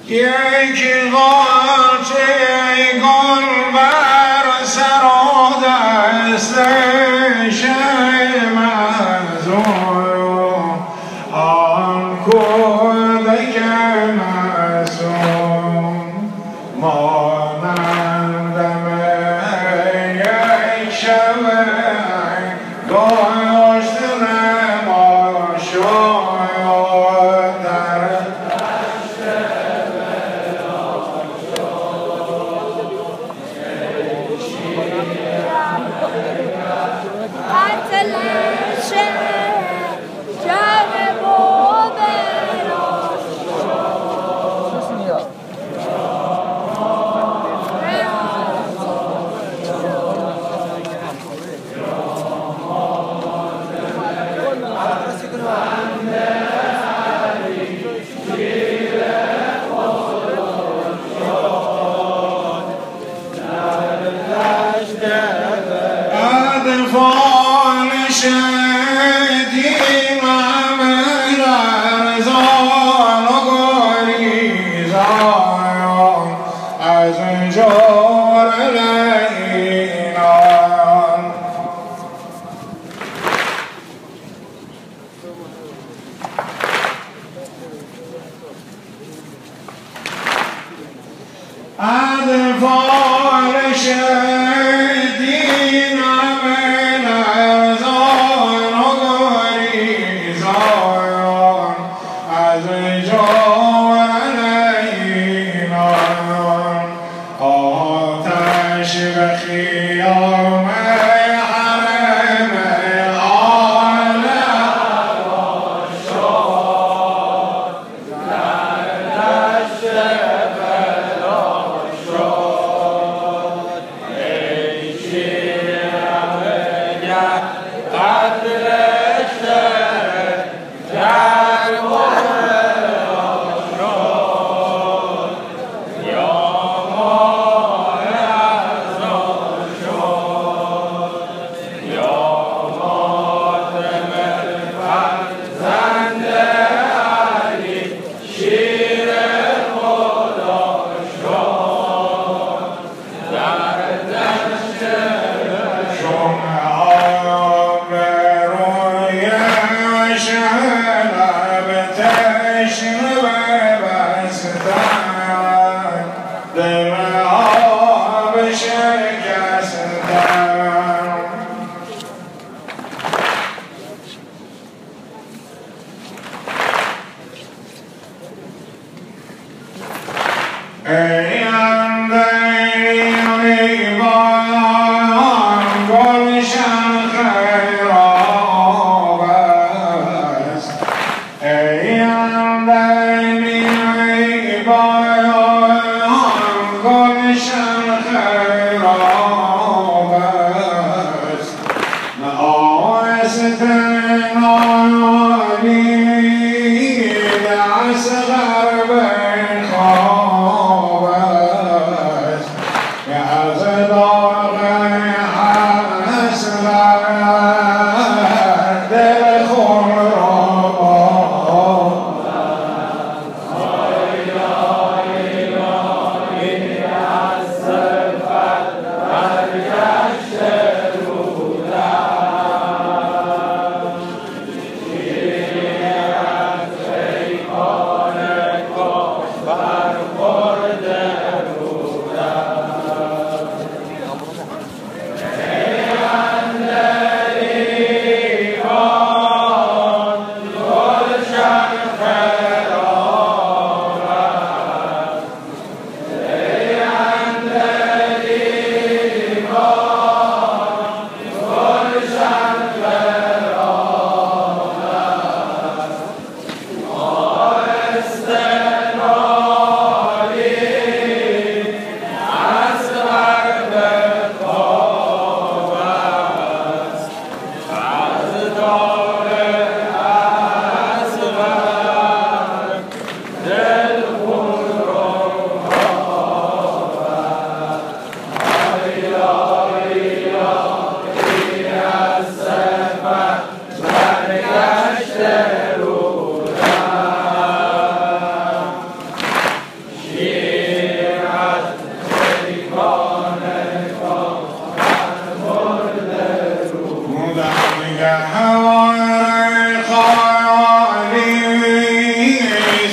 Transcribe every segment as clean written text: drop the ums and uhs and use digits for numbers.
یکی غاچه گل بر سر و دست شمزون آن کودک معصوم مانندم یک شب گشتن ما شاید در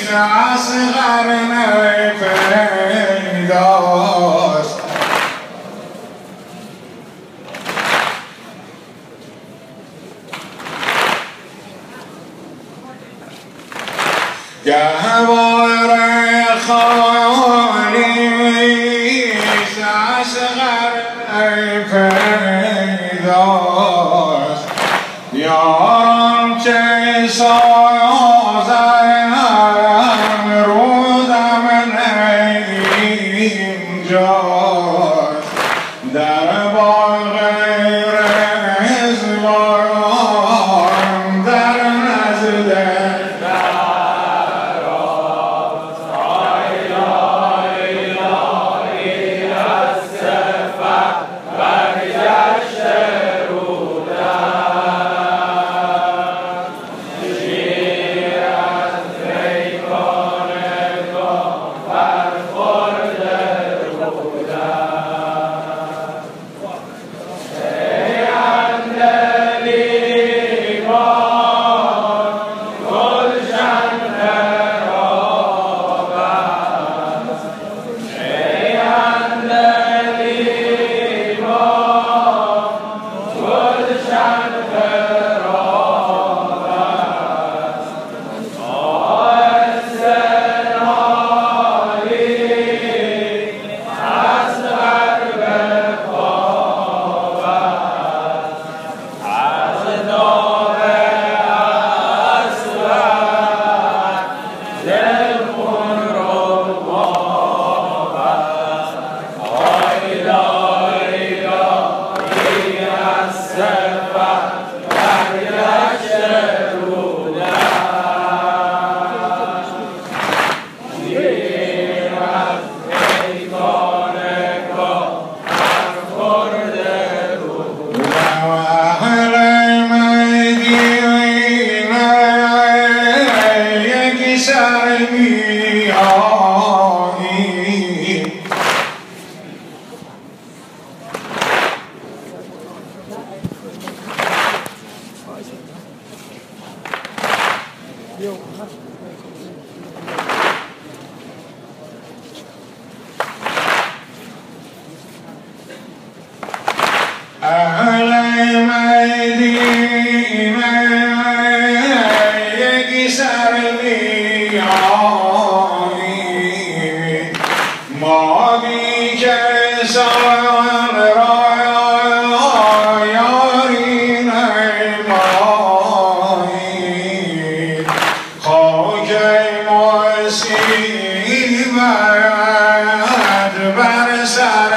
اصغر پیداست گهوار خالیش اصغر پیداست یارم چه سازم رودم اینجاست در باغ رضوان در نزد اهل مدینه یک سر بیایی ما بی کسان را یاری نمایی خاک مصیبت بر سر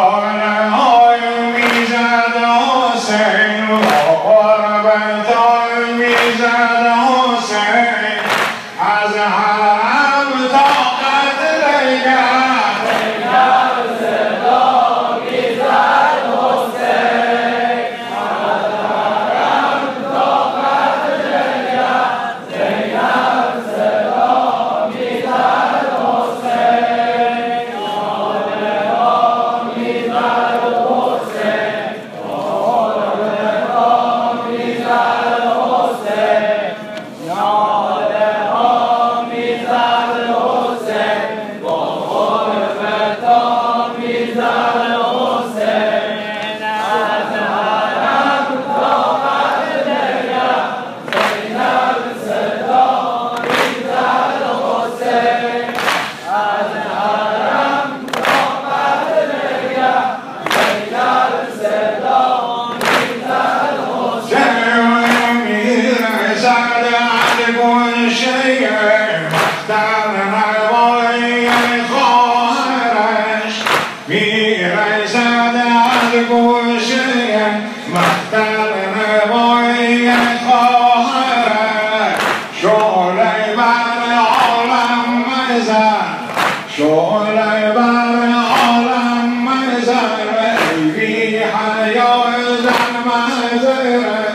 شعله های میزد حسین با غربت های میزد حسین از حرم تا قتل گرد زینب صدا میزد حسین از حرم تا قتل گرد زینب صدا میزد حسین ناله ها میزد حسین ناله ها میزد حسین ناله ها میزد حسین با غربت ها میزد حسین از حرم تا قتل گرد زینب صدا میزد حسین از حرم تا قتل گرد زینب صدا میزد حسین میرسد از گوشه مختل هوای خواهرش میرسد از گوشه مختل هوای خواهرش شعله بر عالم مزد شعله بر عالم مزد ای بی حیای زن مزرش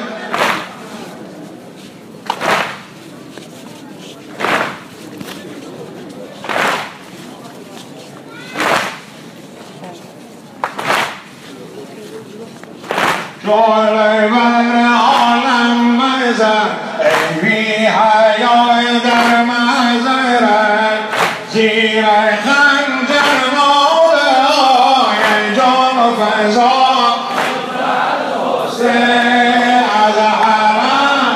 شعله بر عالم مزد ای بی حیای در مزرش زیر خنجر ناله های جان و فضا حسین از حرم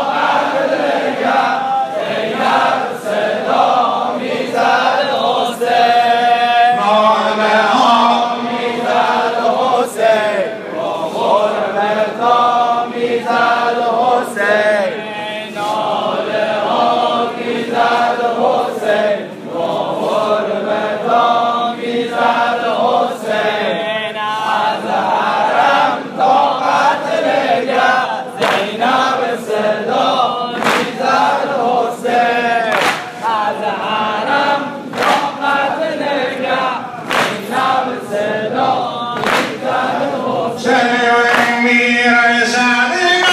زینب صدا میزد حسین ناله ها میزد حسین با غربت ها میزد حسین ناله ها میزد حسین با غربت ها میزد حسین از حرم تا قتل گرد زینب صدا میزد حسین از حرم تا قتل گرد زینب صدا میزد حسین میرسد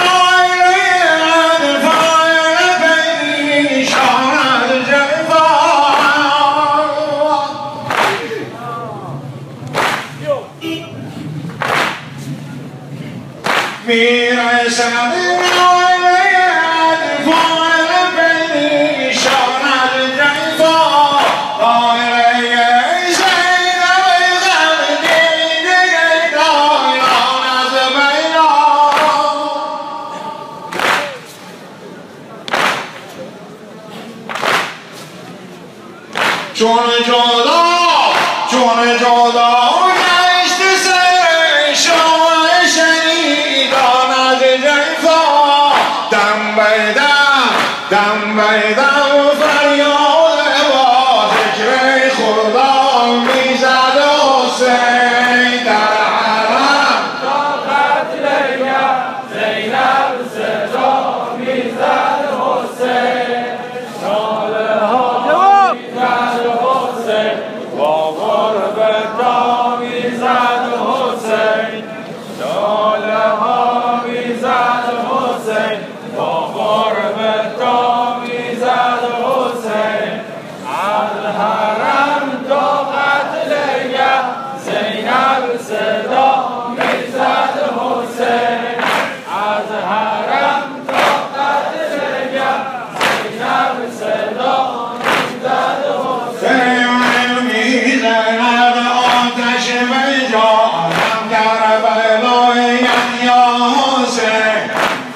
نایل فایل پریشان از جفا میرسد نایل فایل پریشان از جفا دایره زینب غمگین دایان از بینا چون جدا گشت سر شاه شهیدان از جفا دم به دم فریاد با ذکر خدا میزد حسین در حرم تا قتل گرد زینب صدا میزد حسین ناله ها میزد حسین با غربت ها میزد حسین ناله ها میزد حسین با غربت ها میزد حسین از حرم تا قتل گرد زینب صدا میزد حسین از حرم تا قتل گرد زینب صدا میزد حسین میزند آتش به جانم کربلایت یا حسین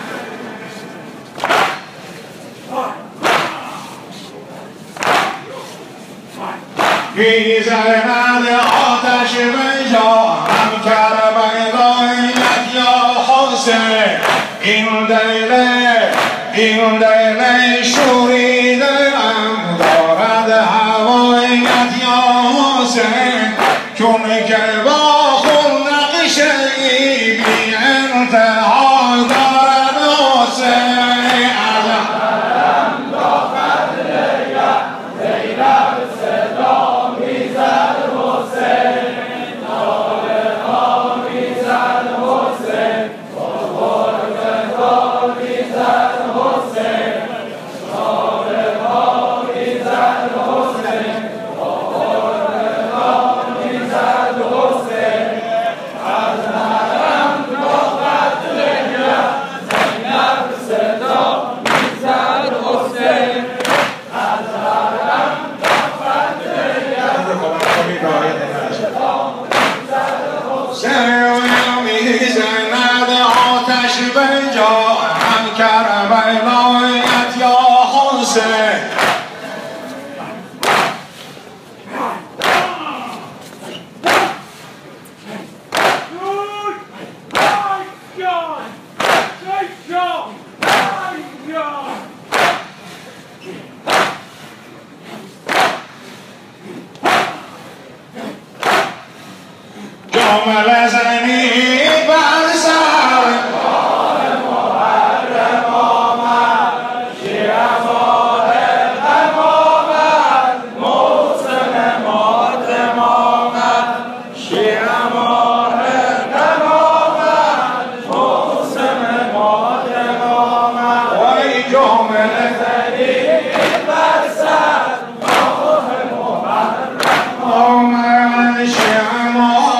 میزند آتش به جانم کربلایت یا حسین این دل شوریده ام دارد هوایت یا حسین چون که با شيء بانتهى دار حسين میزند آتش به جانم کربلایت یا حسین جامل زنی بر سر محرم آمد شیعه ماه غم آمد موسم ماتم آمد شیعه ماه غم آمد موسم ماتم آمد وای جامل زنی بر سر ماه محرم آمد شیعه ماه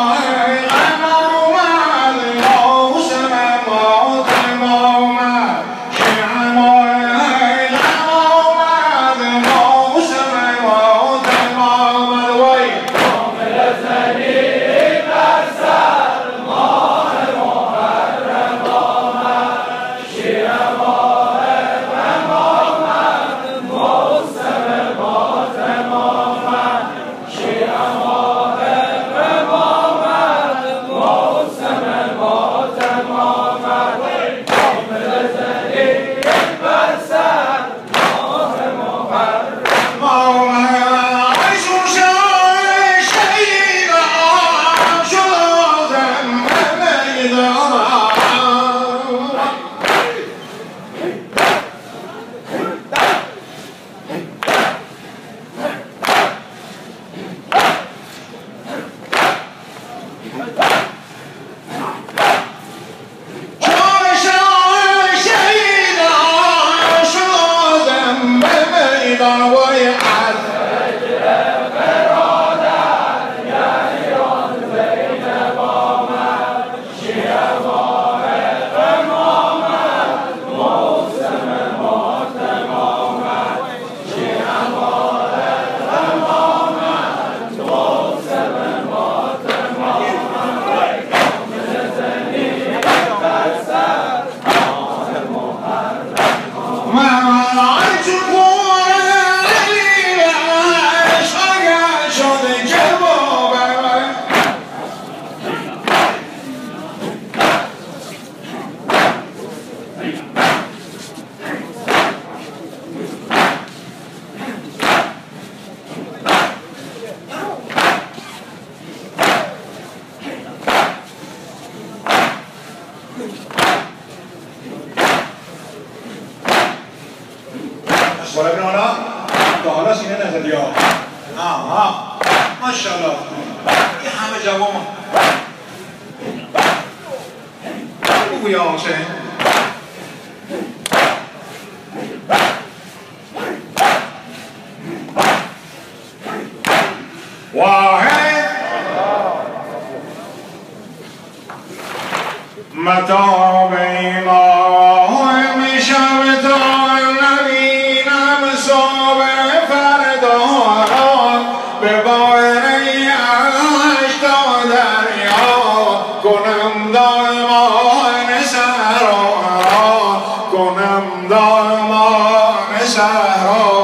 ولكن هنا حالا سینه نزدی ها ماشاءالله این همه جوام بگو یا حسین واحد متاع ایمان میشم تا نبینم صبح فردا به باره اشتا دریا کنم دایمان صحرا کنم دایمان صحرا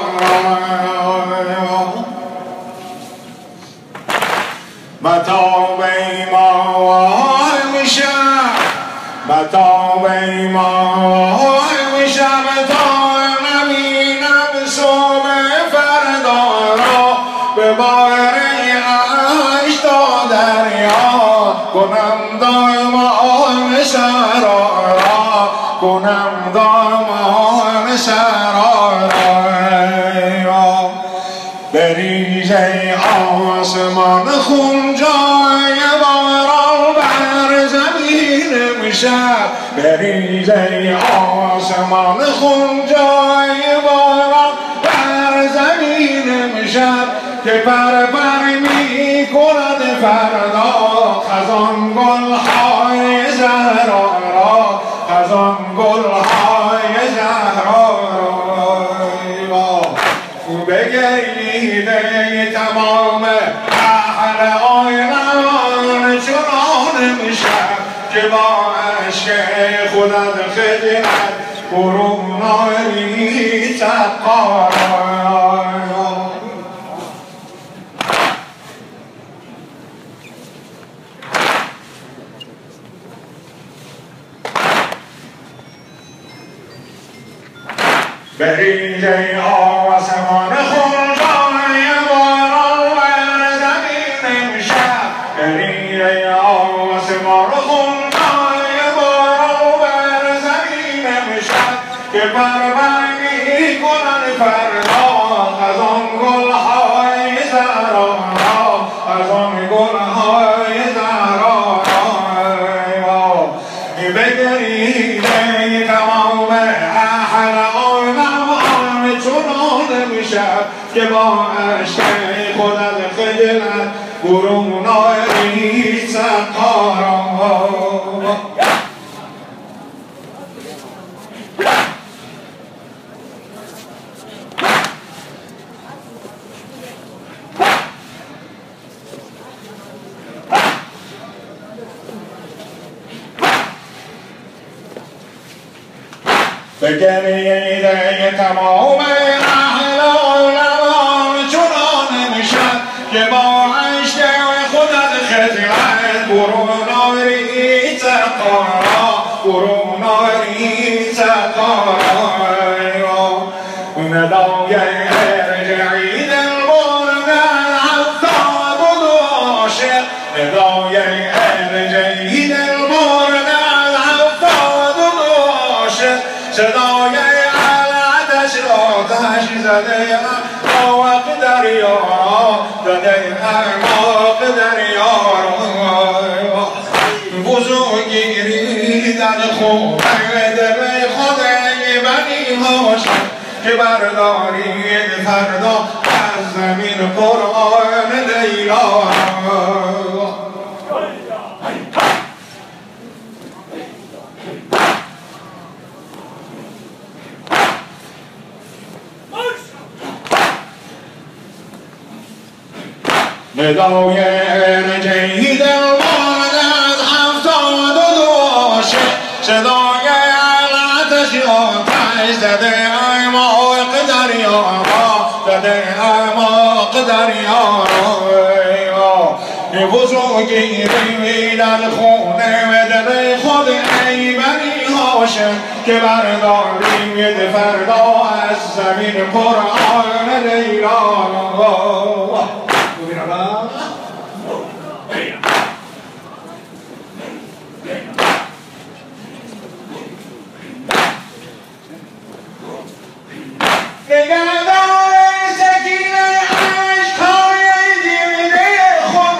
متاع ایمان میشم متاع ایمان میشم تا نبینم صبح فردا را به باره اشتا دریا کنم دامان سرارا کنم دامان سرارا بریزه آسمان خون جای باران بر زمین میشد بریزه آسمان خون جای باران بر زمین میشد که پر می کند فردا خزان گلهای زهرا را خزان گلهای زهرا را بگریده تمام اهل آینان چنان میشد که با عشق خودت خجلت برون آری تقارا بریزه آسمان خون جای باران بر زمین میشد بریزه آسمان خون جای باران بر زمین میشد که بربری کنن فردا خزان گلهای زهرا خزان گلهای زهرا بگریده تمام اهل آینان چنان میشد که با عشق خودت خجلت برون آری سقارا بگریده تمام اهل عالمان چنان میشد که با عشق خودت خجلت برون آری تقارا برون آری تقارا ندای ارجعی دل بردن هفتاد و دو عاشق ندای ارجعی دل بردن هفتاد و دو عاشق صدای علتش آتش زده اعماق دریا زده اعماق دریا بزرگیری در خوب دل خود بنی هاشم که بردارید فردا از زمین قرآن لیلا ندای ارجعی دل بارد از هفتاد و دو عاشق صدای علتش آتش زده اعماق دریا زده اعماق دریا بزرگیری در خونه و دل خود ای بنی هاشم که بردارید فردا از زمین قرآن لیلا نگهدار سکینه عشقهای دیده خود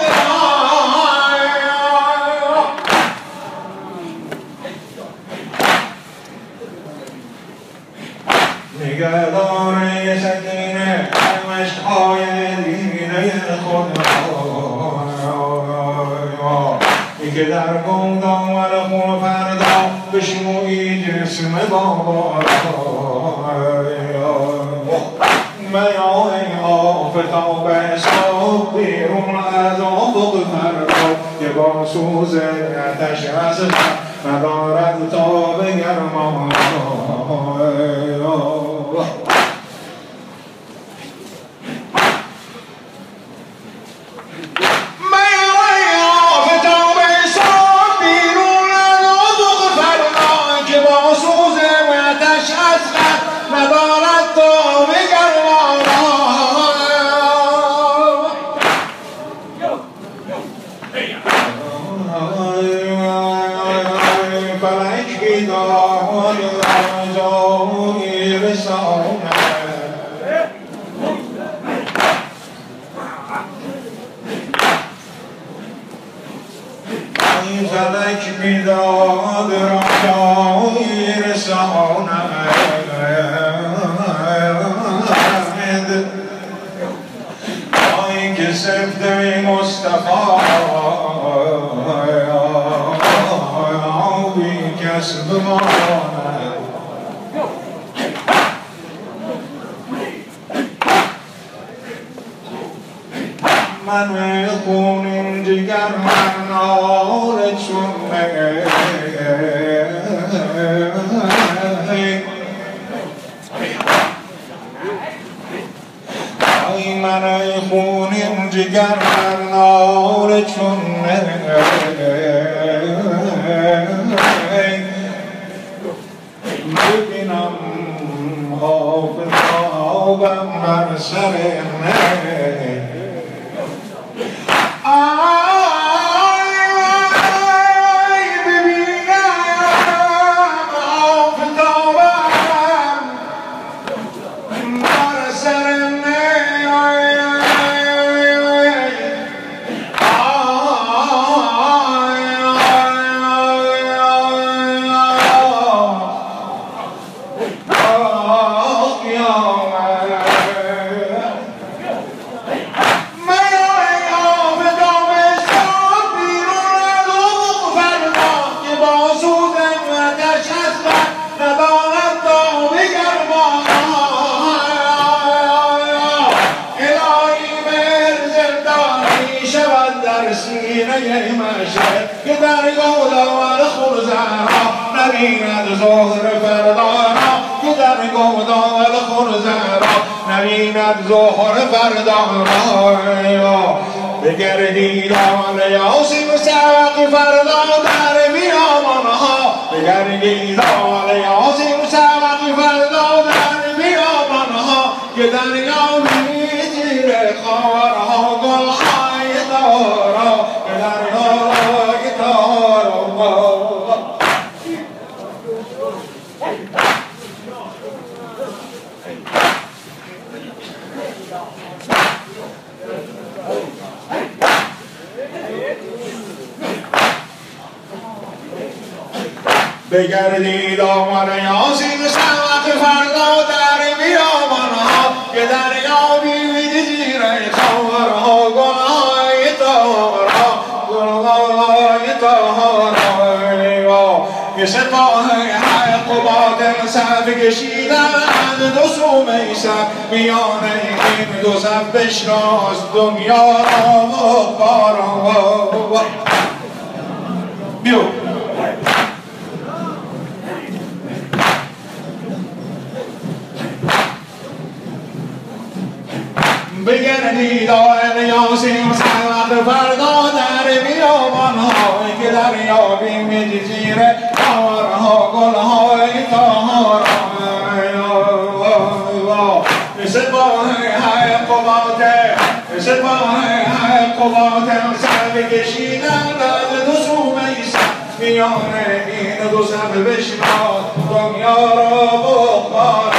نگهدار سکینه عشقهای دیده خود که در گم دامن خون فردا بشنوی جسم بابا میای آفتاب صبح بیرون از افق فردا که با سوز آتش از ندارد تا به گرما بیداد رجایی رساند ای فلک بیداد رجایی رساند ای که سفته مصطفی بی کس بماند من خون جگر من نار چون ای من خون جگر من نار چون ببینم آفتابم بر سر که در گودال خورزرا نبیند ظهر فردانا که در گودال خورزرا نبیند ظهر فردانا بگردید آن یاسین سبق فردا در بیابانها بگردید آن یاسین سبق فردا در بیابانها که دریا میزیر خارها گلهای دارا که دریای دارا بگردید آمد یاسین سبق فردا در بیابانها که دریا بید زیر خارها گلهای دارا گلهای دارا که سپاه حق و باطل صف کشیدند دو سو میسر میان این دو صف بشناس دنیا را مخبارا بیو بگردید آن یاسین سبق فردا در بیابانها که دریا بید زیر خارها گلهای طاهرا سپاه حق و باطل سپاه حق و باطل صف کشیدند از دو سو میسر میان این دو صف بشناس دنیا را بخبارا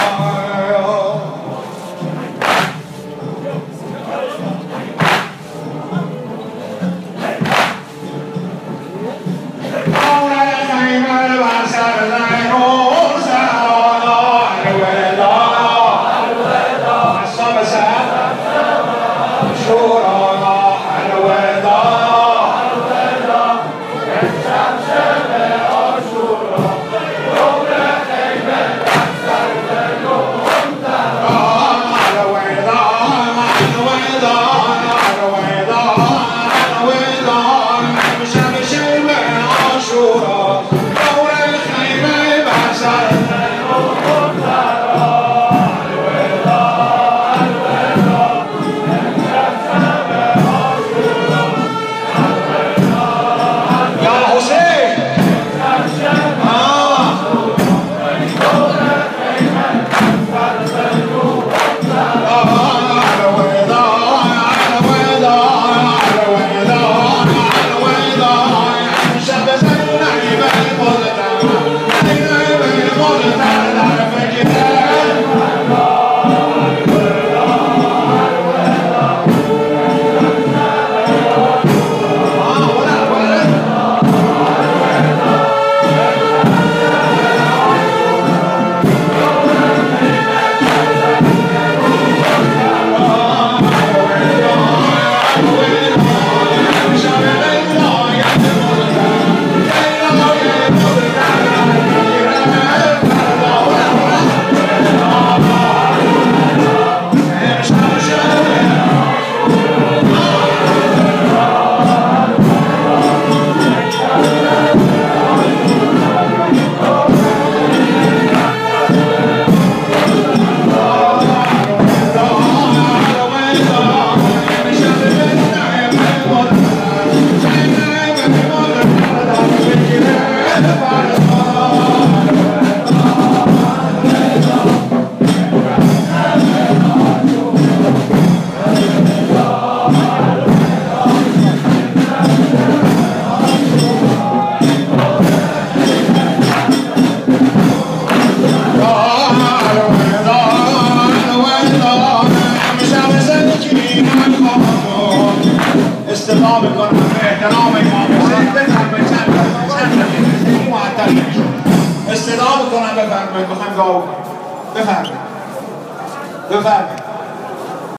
استدعا میکنم به احترام امام حسین. بفرمایید چند دقیقه معطل نمیشون. استدعا میکنم بفرمایید میخوایم دعا کنیم. بفرمایید